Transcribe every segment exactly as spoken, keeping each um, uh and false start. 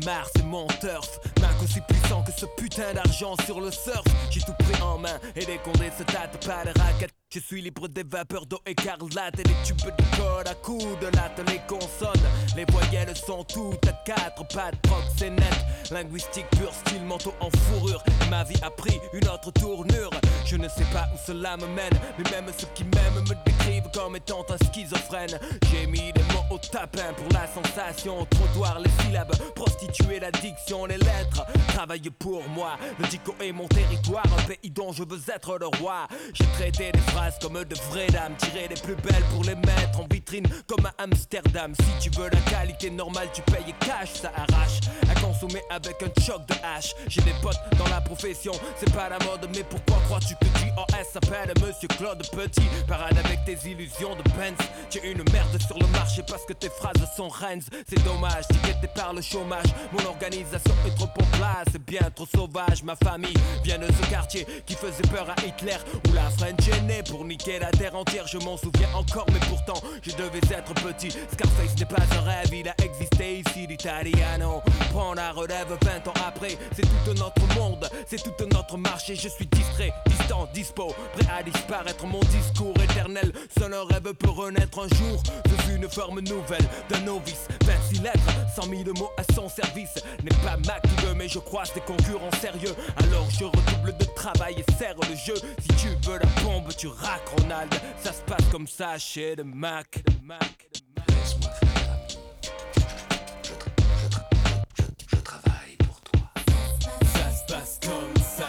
marre, c'est mon turf. Mac aussi puissant que ce putain d'argent sur le surf. J'ai tout pris en main et les condés se tâtent pas les raquettes. Je suis libre des vapeurs d'eau écarlate et des tubes de code à coups de latte. Les consonnes, les voyelles sont toutes à quatre pattes. Proc c'est net, linguistique pur, style manteau en fourrure. Et ma vie a pris une autre tournure. Je ne sais pas où cela me mène, mais même ceux qui m'aiment me décrivent comme étant un schizophrène. J'ai mis des mots au tapin pour la sensation. Trottoir, les syllabes, prostituer l'addiction, les lettres. Travailler pour moi, le dico est mon territoire, un pays dont je veux être le roi. J'ai traité des phrases comme de vraies dames, tiré les plus belles pour les mettre en vitrine comme à Amsterdam. Si tu veux la qualité normale, tu payes cash, ça arrache à consommer avec un choc de hache. J'ai des potes dans la profession, c'est pas la mode, mais pourquoi crois-tu que J O S s'appelle Monsieur Claude Petit? Parade avec tes illusions de Benz. Tu es une merde sur le marché parce que tes phrases sont Rennes. C'est dommage, tiqueté par le chômage. Mon organisation est trop en place, c'est bien trop sauvage. Ma famille vient de ce quartier qui faisait peur à Hitler, où la French est née pour niquer la terre entière. Je m'en souviens encore, mais pourtant je devais être petit. Scarface n'est pas un rêve, il a existé ici. L'Italiano prend la relève vingt ans après. C'est tout notre monde, c'est tout notre marché. Je suis distrait, distant, dispo, prêt à disparaître. Mon discours éternel, seul un rêve peut renaître un jour sous une forme nouvelle d'un novice. vingt-six lettres, cent mille mots à son service. N'est pas Mac qui veut, mais je croise des concurrents sérieux. Alors je redouble de travail et serre le jeu. Si tu veux la bombe, tu raques Ronald. Ça se passe comme ça chez le Mac. Laisse-moi faire l'ami. Je, je, je, je, je travaille pour toi. Ça se passe comme ça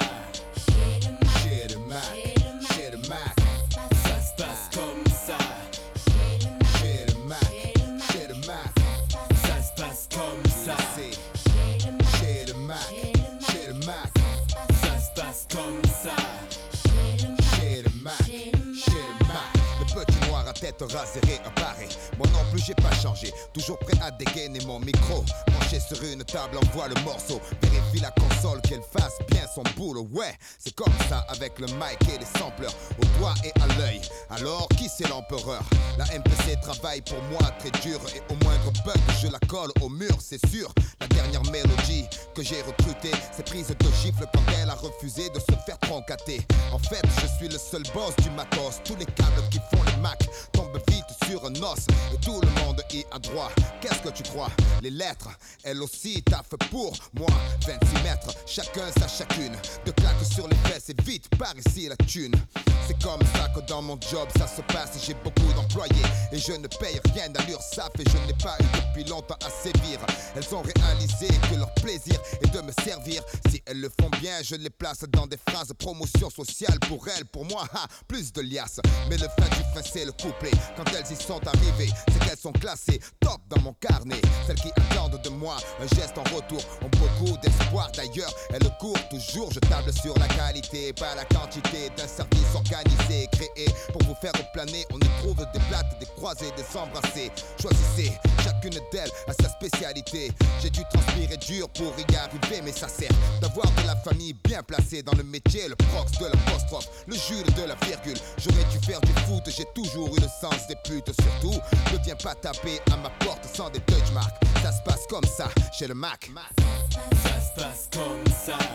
Chez le Mac, chez le Mac. Ça se passe comme ça Chez le Mac, chez le Mac. Ça se passe comme ça C'est chez le Mac, chez le Mac. Ça se passe comme ça Chez le Mac, chez le Mac. Le petit noir à tête rasée réapparait. Moi non plus j'ai pas changé, toujours prêt à dégainer mon micro. Branché sur une table, envoie le morceau. Vérifie la console qu'elle fasse bien son boulot. Ouais, c'est comme ça avec le mic et les sampleurs au doigt et à l'œil. Alors qui c'est l'empereur? La M P C travaille pour moi très dur. Et au moindre bug je la colle au mur, c'est sûr. La dernière mélodie que j'ai recrutée, c'est prise de gifle quand elle a refusé de se faire troncater. En fait je suis le seul boss du matos. Tous les câbles qui font le Mac tombent vite sur un os. Et tout le monde y a droit. Qu'est-ce que tu crois? Les lettres, elles aussi taffent pour moi. Vingt-six mètres, chacun sa chacune. De claques sur les fesses et vite par ici la thune. C'est comme ça que dans mon job ça se passe. J'ai beaucoup d'employés et je ne paye rien d'allure saf. Et je n'ai pas eu depuis longtemps à sévir. Elles ont réalisé que leur plaisir est de me servir. Si elles le font bien, je les place dans des phrases promotion sociale. Pour elles, pour moi, ha, plus de liasses. Mais le fin du fin c'est le couplet. Quand elles y sont arrivées, c'est qu'elles sont classées top dans mon carnet. Celles qui attendent de moi un geste en retour ont beaucoup d'espoir. D'ailleurs, elles courent toujours. Je table sur la qualité, pas la quantité d'un service organisé, créé pour vous faire planer. On y trouve des plates, des croisés, des embrassés. Choisissez, chacune d'elles a sa spécialité. J'ai dû transpirer dur pour y arriver, mais ça sert d'avoir de la famille bien placée dans le métier. Le prox de l'apostrophe, le Jules de la virgule. J'aurais dû faire du foot, j'ai toujours eu le sens des putes. Surtout, ne viens pas taper à ma porte sans des touchmarks. Ça se passe comme ça chez le Mac. Ça se passe comme ça